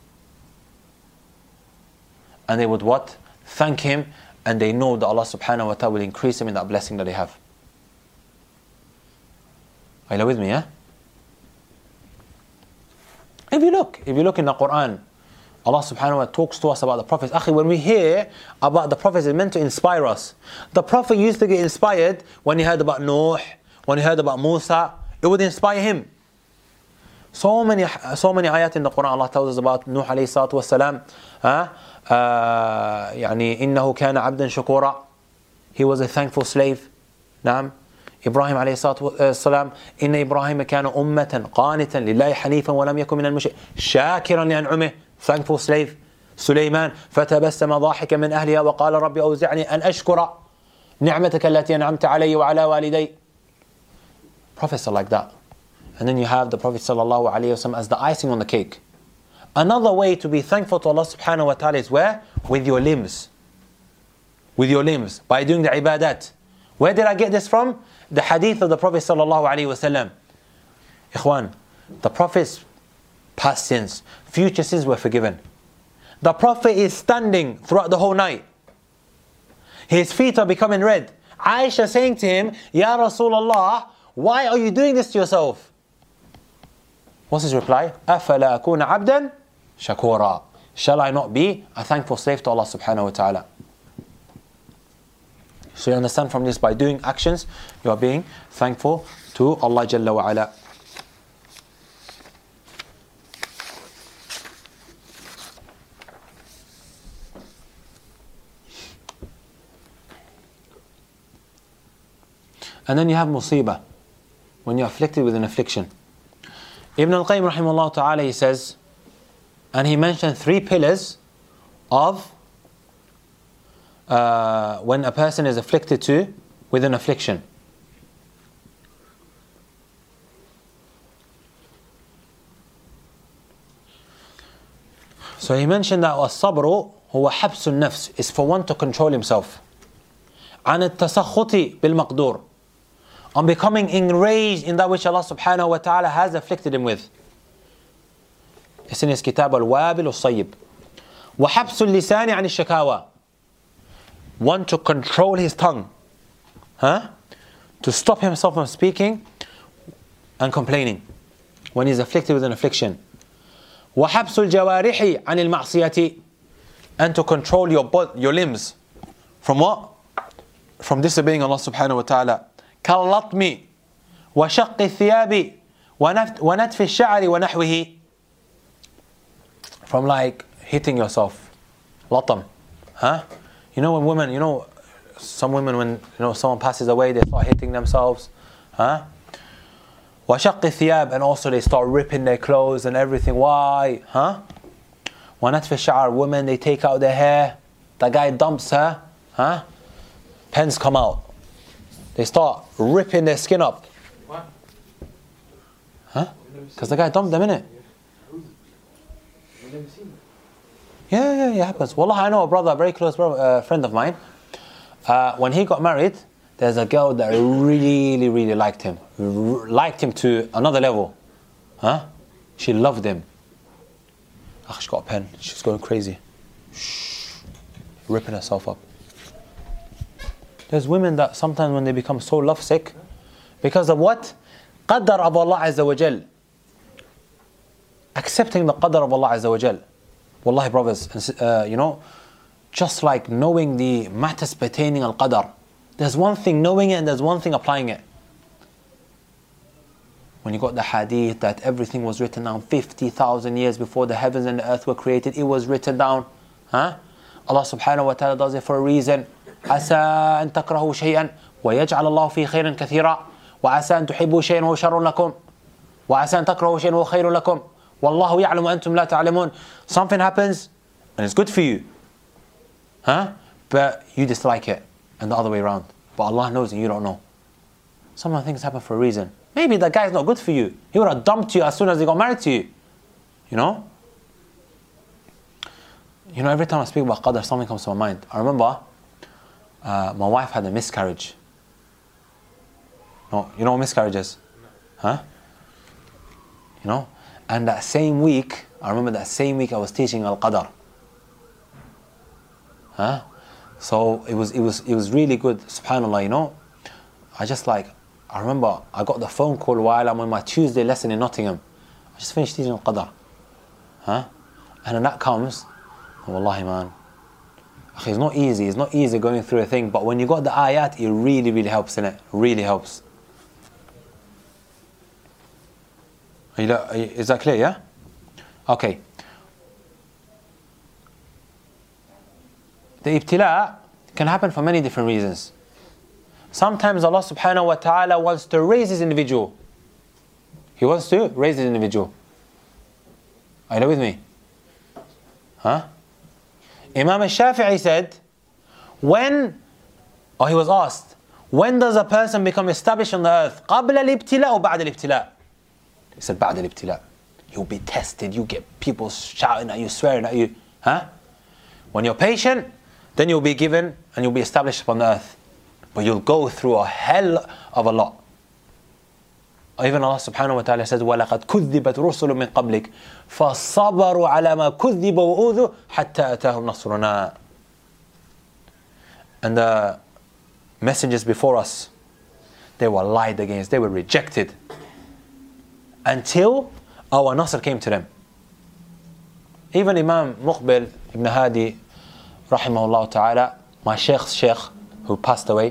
And they would what? Thank Him, and they know that Allah subhanahu wa ta'ala will increase them in that blessing that they have. Are you with me, yeah? If you look, if you look in the Quran, Allah subhanahu wa ta'ala talks to us about the prophets. Akhi, when we hear about the prophets, it's meant to inspire us. The prophet used to get inspired when he heard about Nuh, when he heard about Musa. It would inspire him. So many, so many ayat in the Quran, Allah tells us about Nuh alayhi salatu wasalam. Uh, uh, يعني إنه كان عبدا شكورا. He was a thankful slave. نعم. إبراهيم عليه الصلاة والسلام إن إبراهيم كان أمة قانتا لله حنيفا ولم يكن من المشركين شاكرا لأنعمه. Thankful slave. سليمان فتبسم ضاحكا من أهلها وقال ربي أوزعني أن أشكر نعمتك التي أنعمت علي وعلى والدي. Prophets are like that. And then you have the Prophet sallallahu alaihi wasallam as the icing on the cake. Another way to be thankful to Allah subhanahu wa ta'ala is where? With your limbs. With your limbs. By doing the ibadat. Where did I get this from? The hadith of the Prophet sallallahu alaihi wasallam. Ikhwan, the Prophet's past sins, future sins were forgiven. The Prophet is standing throughout the whole night. His feet are becoming red. Aisha saying to him, Ya Rasulullah, why are you doing this to yourself? What's his reply? أَفَلَا أَكُونَ عَبْدًا شَكُورًا. Shall I not be a thankful slave to Allah subhanahu wa ta'ala? So you understand from this, by doing actions, you are being thankful to Allah Jalla wa ala. And then you have musibah, when you're afflicted with an affliction. Ibn al-Qayyim rahimahullah ta'ala, he says, and he mentioned three pillars of uh, when a person is afflicted to with an affliction. So he mentioned that الصبر هو حبس النفس, is for one to control himself. عن التسخط بالمقدور, on becoming enraged in that which Allah subhanahu wa ta'ala has afflicted him with. It's in his kitab Al-Wabil Al-Sayyib. وحبس اللسان عن الشكاوى, one to control his tongue, huh? to stop himself from speaking and complaining when he's afflicted with an affliction. وحبس الجوارح عن المعصية, and to control your your limbs from what? From disobeying Allah subhanahu wa ta'ala. كاللطم وشق الثياب ونتف الشعر ونحوه, from like hitting yourself. Latam, huh? You know when women, you know some women, when you know someone passes away, they start hitting themselves, huh? وشق الثياب, and also they start ripping their clothes and everything. Why? Huh? ونتف الشعر, women, they take out their hair. The guy dumps her, huh? Pens come out. They start ripping their skin up. What? Huh? Because the guy dumped them, innit? I've never seen that. Yeah, yeah, yeah, it happens. Wallah, I know a brother, a very close brother, uh, friend of mine. Uh, when he got married, there's a girl that really, really liked him. R- liked him to another level. Huh? She loved him. Ach, she got a pen. She's going crazy. Shh. Ripping herself up. There's women that sometimes when they become so lovesick, because of what? Qadar of Allah Azza wa Jal. Accepting the qadar of Allah Azza wa Jal. Wallahi brothers, uh, you know, just like knowing the matters pertaining al-qadar. There's one thing knowing it and there's one thing applying it. When you got the hadith that everything was written down fifty thousand years before the heavens and the earth were created, it was written down. Huh? Allah subhanahu wa ta'ala does it for a reason. عسى أن تكرهوا شيئا ويجعل الله فيه خيرا كثيرا وعسى أن تحبوا شيئا وهو شر لكم وعسى أن تكرهوا شيئا وهو خير لكم والله يعلم وأنتم لا تعلمون. Something happens and it's good for you, huh? But you dislike it, and the other way around. But Allah knows and you don't know. Some of the things happen for a reason. Maybe that guy is not good for you. He would have dumped you as soon as he got married to you. You know? You know, every time I speak about qadr, something comes to my mind. I remember Uh, my wife had a miscarriage. No, you know what miscarriage is? Huh? You know? And that same week, I remember that same week I was teaching Al-Qadr. Huh? So it was it was it was really good, subhanAllah, you know. I just like I remember I got the phone call while I'm on my Tuesday lesson in Nottingham. I just finished teaching Al-Qadr. Huh? And then that comes, oh, wallahi man, it's not easy, it's not easy going through a thing, but when you got the ayat, it really, really helps in it, really helps. Are you, are you, is that clear, yeah? Okay. The ibtila can happen for many different reasons. Sometimes Allah subhanahu wa ta'ala wants to raise this individual. He wants to raise this individual. Are you with me? Huh? Imam al-Shafi'i said, when, or he was asked, when does a person become established on the earth? قبل الابتلاء or بعد الابتلاء? He said, بعد الابتلاء. You'll be tested, you get people shouting at you, swearing at you. Huh? When you're patient, then you'll be given and you'll be established upon the earth. But you'll go through a hell of a lot. Even Allah subhanahu wa ta'ala says, وَلَقَدْ كُذِّبَتْ رُسُلٌ مِّن قَبْلِكَ فَصَبَرُوا عَلَى مَا كُذِّبُوا وَأُوذُوا حَتَّى أَتَاهُمْ نَصْرُنَا. And the messengers before us, they were lied against, they were rejected. Until our Nasr came to them. Even Imam Muqbil ibn Hadi, rahimahullah ta'ala, my Shaykh's Shaykh, who passed away,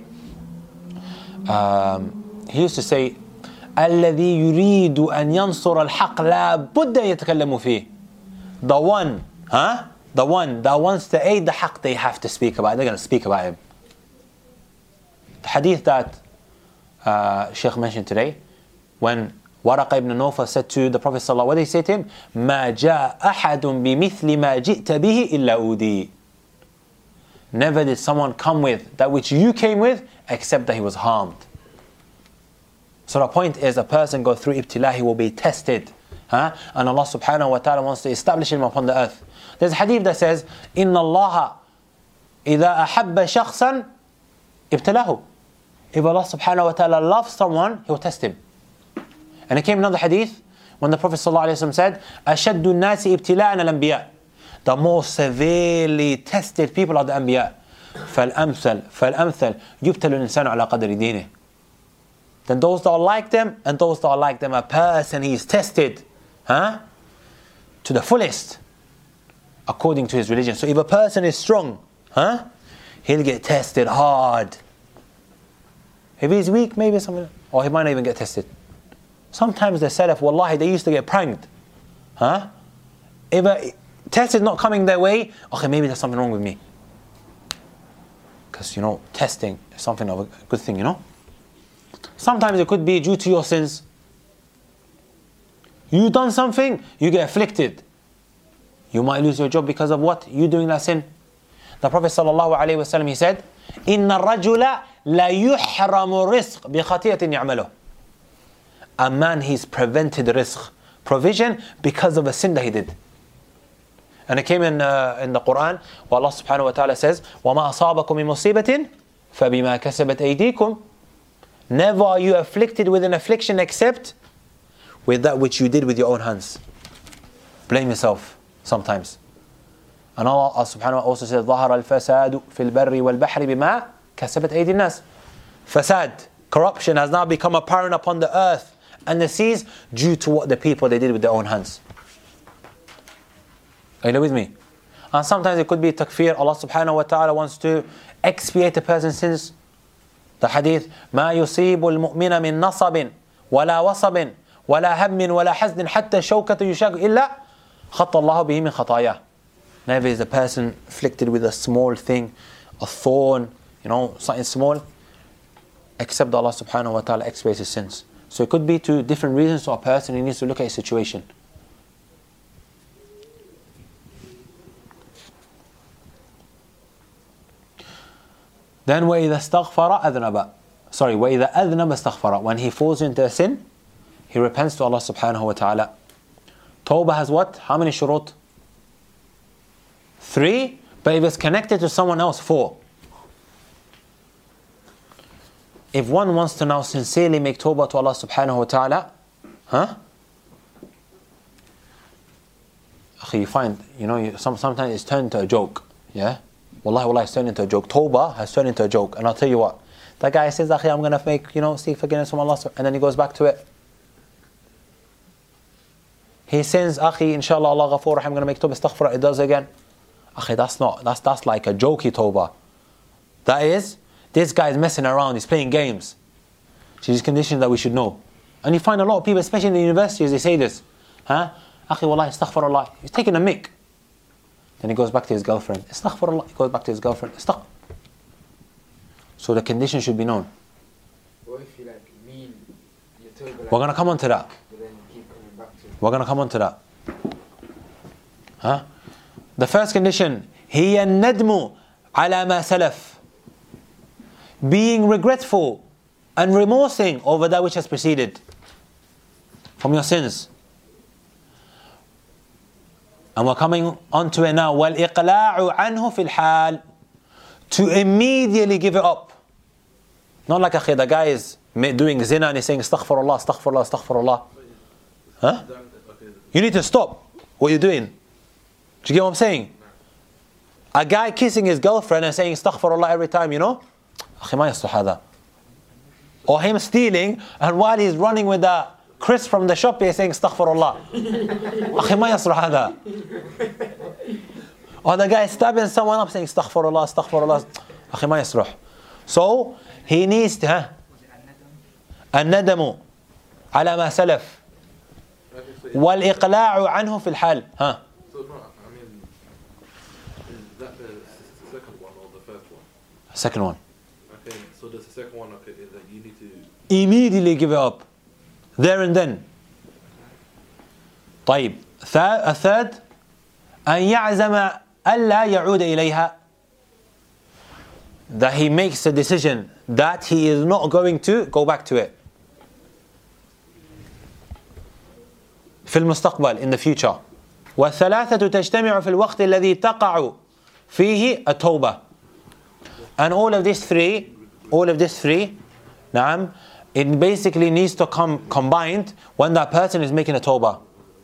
um, he used to say, الذي يريد أن ينصر الحق لا بد أن يتكلموا فيه. The one, huh? The one that wants to aid the haqq, they have to speak about it. They're going to speak about him. The hadith that uh, Shaykh mentioned today, when Waraqa ibn Nawfal said to the Prophet sallallahu, what did he say to him? ما جاء أحد بمثل ما جئت به إلا أودي. Never did someone come with that which you came with except that he was harmed. So the point is, a person go through ibtila, he will be tested. Huh? And Allah subhanahu wa ta'ala wants to establish him upon the earth. There's a hadith that says, إِنَّ اللَّهَ إِذَا أَحَبَّ شَخْصًا ابْتَلَهُ. If Allah subhanahu wa ta'ala loves someone, he will test him. And it came another hadith when the Prophet sallallahu alayhi wa sallam said, أَشَدُّ النَّاسِ ابْتِلَاءً الْأَنْبِيَاءِ. The most severely tested people are the Anbiya. فَالْأَمْثَلْ فَالْأَمْثَلْ يُبْتَلُ الْإِنسَانُ عَلَى قَدْرِ دِينِهِ. Then those that are like them and those that are like them, a person he is tested, huh, to the fullest according to his religion. So if a person is strong, huh, he'll get tested hard. If he's weak, maybe something, or he might not even get tested. Sometimes the Salaf, wallahi, they used to get pranked. Huh? If a test is not coming their way, okay, maybe there's something wrong with me. Because, you know, testing is something of a good thing, you know. Sometimes it could be due to your sins. You done something, you get afflicted. You might lose your job because of what? You doing that sin. The Prophet sallallahu alaihi wasallam, he said, إِنَّ الرَّجُلَ لَا يُحْرَمُ رِزْقٍ بِخَطِيَةٍ يَعْمَلُهُ. A man, he's prevented rizq, provision, because of a sin that he did. And it came in uh, in the Quran, where Allah subhanahu wa ta'ala says, وَمَا أَصَابَكُم مِّن مُصِيبَةٍ فَبِمَا كَسَبَتْ أَيْدِيكُمْ. Never are you afflicted with an affliction except with that which you did with your own hands. Blame yourself sometimes. And Allah subhanahu wa ta'ala also says, ظَهَرَ الْفَسَادُ فِي الْبَرِّ وَالْبَحْرِ بِمَا كَسَبَتْ أَيْدِي النَّاسِ. Fasad, corruption has now become apparent upon the earth and the seas due to what the people they did with their own hands. Are you with me? And sometimes it could be takfir. Allah subhanahu wa ta'ala wants to expiate a person's sins. The hadith, ما يصيب المؤمن من نصب ولا وصب ولا هم ولا حزن حتى شوكة يشاق إلا خط الله به من خطاياه. Never is a person afflicted with a small thing, a thorn, you know, something small, except Allah subhanahu wa ta'ala expiates his sins. So it could be to different reasons to a person. He needs to look at his situation. Then وَإِذَا اسْتَغْفَرَ أَذْنَبَ. Sorry, وَإِذَا أَذْنَبَ اسْتَغْفَرَ. When he falls into a sin, he repents to Allah subhanahu wa ta'ala. Tawbah has what? How many shurut? Three. But if it's connected to someone else, four. If one wants to now sincerely make tawbah to Allah subhanahu wa ta'ala, huh? You find, you know, you, some, sometimes it's turned into a joke. Yeah? Wallahi, wallahi, it's turned into a joke. Tawbah has turned into a joke. And I'll tell you what, that guy says, Akhi, I'm going to make, you know, seek forgiveness from Allah, and then he goes back to it. He sins, Akhi, inshallah, Allah Ghafoor Rahim, I'm going to make tawbah, astaghfirullah, it does again. Akhi, that's not, that's, that's like a jokey tawbah. That is, this guy is messing around, he's playing games. So these conditions that we should know. And you find a lot of people, especially in the universities, they say this. Huh? Akhi, wallahi, astaghfirullah. He's taking a mick. Then he goes back to his girlfriend. Astaghfirullah. He goes back to his girlfriend. Astaghfirullah. So the condition should be known. What if you like mean your tawbah like We're going to come on to that. but then you keep coming back to it? We're going to come on to that. Huh? The first condition, هي الندم على ما سلف. Being regretful and remorsing over that which has preceded from your sins. And we're coming on to it now. وَالْإِقْلَاعُ عَنْهُ فِي الْحَالِ. To immediately give it up. Not like akhi, the guy is doing zina and he's saying astaghfirullah, astaghfirullah, astaghfirullah. Huh? You need to stop what you're doing. Do you get what I'm saying? A guy kissing his girlfriend and saying astaghfirullah every time, you know? Akhi, ma yasluh hadha. Or him stealing and while he's running with the crisp from the shop he's saying astaghfirullah. Akhi, ma yasluh hadha. Or the guy stabbing someone up saying astaghfirullah, astaghfirullah. Akhi, ma yasluh. So, he needs to, huh? الندم على ما سلف والإقلاع عنه في الحال. Huh? So no, I mean, is that the second one or the first one? Second one. Okay, so the second one, okay, is that you need to... Immediately give it up. There and then. طيب. A third. أن يعزم ألا يعود إليها. That he makes a decision that he is not going to go back to it. في المستقبل, in the future. والثلاثة تجتمع في الوقت الذي تقع فيه التوبة. And all of these three, all of these three, نعم, it basically needs to come combined when that person is making a tawbah.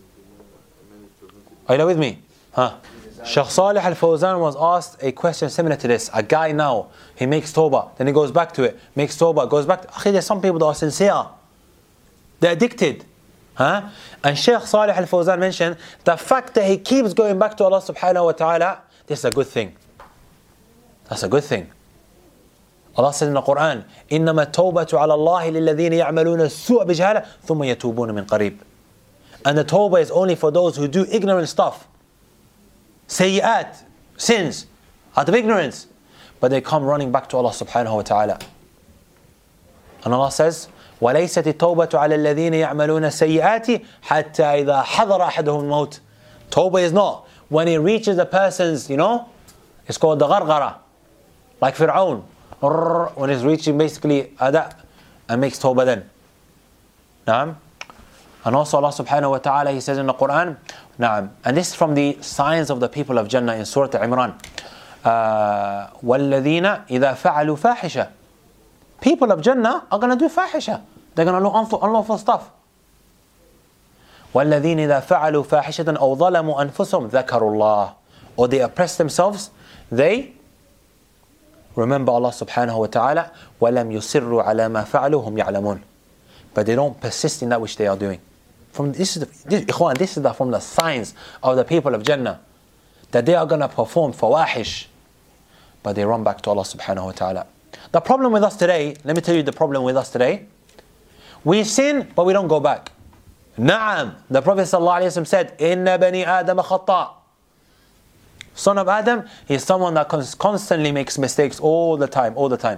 Are you with me? Huh? Shaykh Salih Al-Fawzan was asked a question similar to this. A guy now, he makes tawbah, then he goes back to it, makes tawbah, goes back to... Akhi, there's some people that are sincere. They're addicted. Huh? And Shaykh Salih Al-Fawzan mentioned the fact that he keeps going back to Allah subhanahu wa ta'ala, this is a good thing. That's a good thing. Allah says in the Quran, إِنَّمَا التَّوْبَةُ عَلَى اللَّهِ لِلَّذِينَ يَعْمَلُونَ السُّوءَ بِجَهَالَةٍ ثُمَّ يَتُوبُونَ مِنْ قَرِيبٍ. And the tawbah is only for those who do ignorant stuff. Sayyat, sins, out of ignorance. But they come running back to Allah subhanahu wa ta'ala. And Allah says, وَلَيْسَتِ التَّوْبَةُ عَلَى الَّذِينَ يَعْمَلُونَ السَّيِّئَاتِ حَتَّى إِذَا حَضَرَ أَحَدُهُمُ الْمَوْتِ. Tawbah is not when it reaches the person's, you know, it's called the gharghara. Like Fir'aun. When it's reaching basically ada and makes tawbah then. Naam. And also Allah subhanahu wa ta'ala, He says in the Quran, Naam. And this is from the signs of the people of Jannah in Surah Imran. Uh, وَالَّذِينَ إِذَا فَعَلُوا فَاحِشَةً. People of Jannah are going to do fahisha. They're going to do unlawful stuff. وَالَّذِينَ إِذَا فَعَلُوا فَاحِشَةً أَوْ ظَلَمُوا أَنفُسَهُمْ ذَكَرُوا اللَّهِ. Or they oppress themselves, they remember Allah subhanahu wa ta'ala. وَلَمْ يُصِرُّوا عَلَى مَا فَعَلُوا هُمْ يَعْلَمُونَ. But they don't persist in that which they are doing. From this is the, this, ikhwan, this is the, from the signs of the people of Jannah, that they are going to perform fawahish, but they run back to Allah subhanahu wa ta'ala. The problem with us today, let me tell you the problem with us today. We sin, but we don't go back. Na'am. The Prophet sallallahu alaihi wasallam said, Inna bani Adam khata'. Son of Adam is someone that constantly makes mistakes all the time, all the time.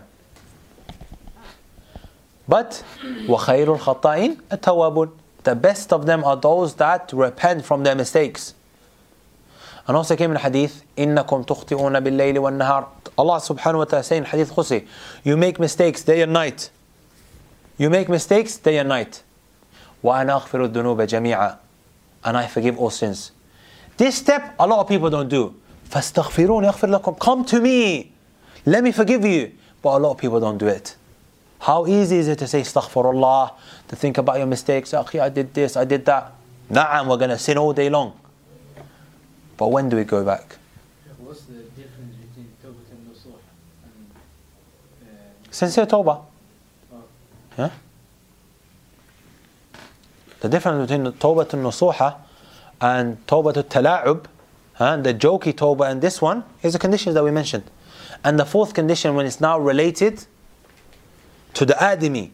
But وَخَيْرُ الْخَطَّائِينَ التَّوَّابُونَ. The best of them are those that repent from their mistakes. And also came in hadith, إِنَّكُمْ تُخْطِئُونَ بِاللَّيْلِ وَالنَّهَارِ. Allah subhanahu wa ta'ala saying in hadith Qudsi, you make mistakes day and night. You make mistakes day and night. وَأَنَا أَغْفِرُ الذُّنُوبَ جَمِيعًا. And I forgive all sins. This step a lot of people don't do. فَاسْتَغْفِرُونِ يَغْفِرْ لَكُمْ. Come to me, let me forgive you. But a lot of people don't do it. How easy is it to say astaghfirullah, to think about your mistakes? Akhi, I did this, I did that. Na'am, we're going to sin all day long. But when do we go back? What's the difference between tawbah and nasuh and uh, sincere tawbah? Oh. Yeah? The difference between tawbah and nasuha and tawbah al-tala'ub, huh, the jokey tawbah, and this one is the conditions that we mentioned. And the fourth condition, when it's now related to the Adami,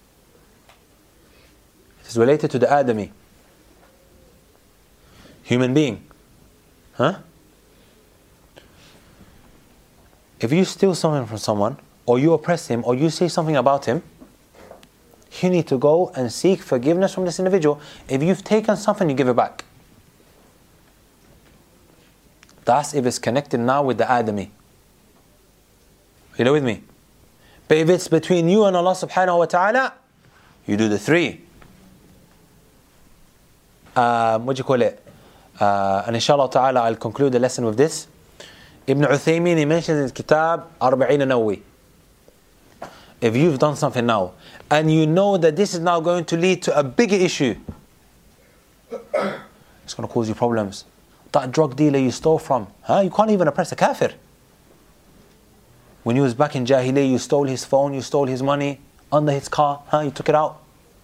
it is related to the Adami, human being. Huh? If you steal something from someone, or you oppress him, or you say something about him, you need to go and seek forgiveness from this individual. If you've taken something, you give it back. That's if it's connected now with the Adami. You know with me? But if it's between you and Allah subhanahu wa ta'ala, you do the three. Um, what do you call it? Uh, and inshallah ta'ala, I'll conclude the lesson with this. Ibn Uthaymeen, he mentions in his kitab, Arba'een Nawawi. If you've done something now, and you know that this is now going to lead to a bigger issue, it's going to cause you problems. That drug dealer you stole from, huh? You can't even oppress a kafir. When he was back in Jahiliyyah, you stole his phone, you stole his money, under his car, huh? You took it out.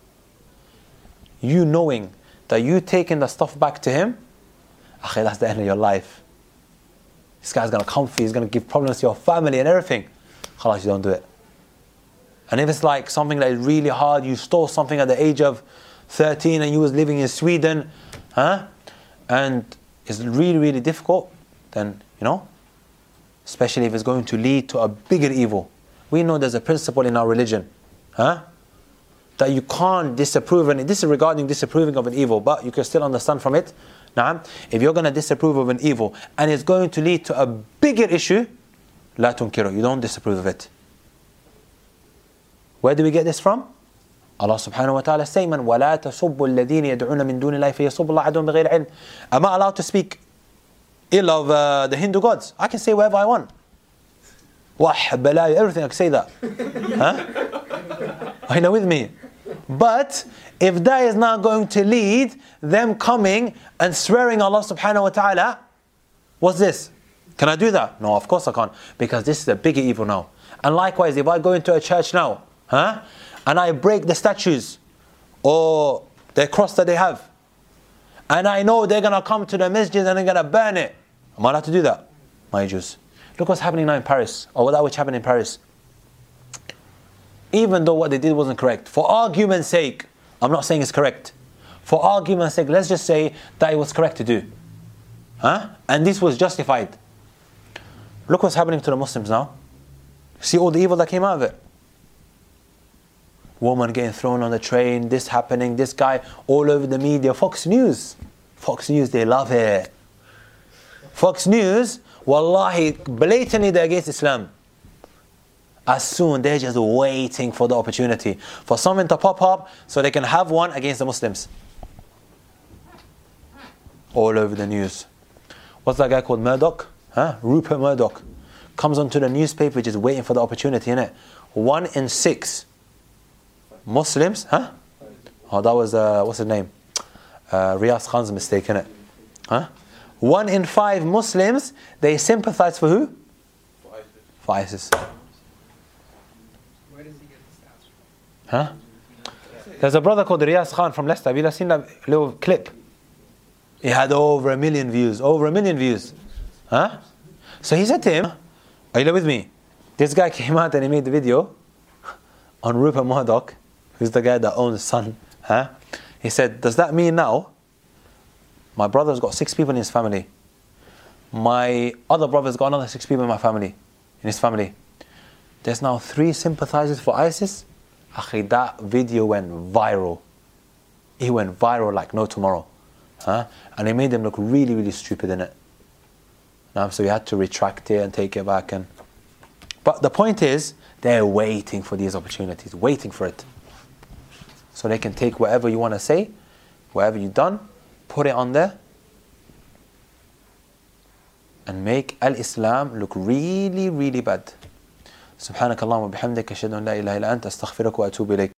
You knowing that you taking the stuff back to him, akhi, that's the end of your life. This guy's going to come for you, he's going to give problems to your family and everything. Khalas, you don't do it. And if it's like something that is really hard, you stole something at the age of thirteen and you was living in Sweden, huh? And it's really, really difficult, then, you know, especially if it's going to lead to a bigger evil. We know there's a principle in our religion, huh? That you can't disapprove, and this is regarding disapproving of an evil, but you can still understand from it. Now, if you're going to disapprove of an evil and it's going to lead to a bigger issue, la tunkiru, you don't disapprove of it. Where do we get this from? Allah subhanahu wa ta'ala statement, وَلَا تَسُبُّ الَّذِينَ يَدْعُونَ مِن دُونِ اللَّهِ فَيَسُبُّ اللَّهَ عَدُوًا بِغَيْرِ عِلْمٍ. Am I allowed to speak ill of uh, the Hindu gods? I can say whatever I want. Wah, balaya, everything, I can say that. Huh? Are you know with me? But if that is not going to lead them coming and swearing Allah subhanahu wa ta'ala, what's this? Can I do that? No, of course I can't. Because this is a bigger evil now. And likewise, if I go into a church now, huh, and I break the statues or the cross that they have, and I know they're going to come to the masjid and they're going to burn it, am I allowed to do that? My Jews. Look what's happening now in Paris, or that which happened in Paris. Even though what they did wasn't correct, for argument's sake, I'm not saying it's correct. For argument's sake, let's just say that it was correct to do. Huh? And this was justified. Look what's happening to the Muslims now. See all the evil that came out of it. Woman getting thrown on the train, this happening, this guy, all over the media. Fox News. Fox News, they love it. Fox News, wallahi, blatantly they're against Islam. As soon, they're just waiting for the opportunity for something to pop up so they can have one against the Muslims. All over the news. What's that guy called? Murdoch? Huh? Rupert Murdoch. Comes onto the newspaper just waiting for the opportunity, innit? One in six Muslims, huh? Oh, that was, uh, what's his name? Uh, Riyaz Khan's mistake, innit? Huh? One in five Muslims, they sympathize for who? For ISIS. Where does he get the stats from? Huh? There's a brother called Riyaz Khan from Leicester. Have you seen that little clip? He had over a million views. Over a million views. Huh? So he said to him, are you with me? This guy came out and he made the video on Rupert Murdoch, who's the guy that owns Sun. Huh? He said, does that mean now my brother's got six people in his family? My other brother's got another six people in my family, in his family. There's now three sympathizers for ISIS. Akhi, that video went viral. It went viral like no tomorrow. Huh? And it made them look really, really stupid in it. Um, so we had to retract it and take it back. And but the point is, they're waiting for these opportunities, waiting for it. So they can take whatever you want to say, whatever you've done, put it on there, and make al-Islam look really, really bad. سبحانك اللهم وبحمدك أشهد أن لا إله إلا أنت أستغفرك وأتوب إليك.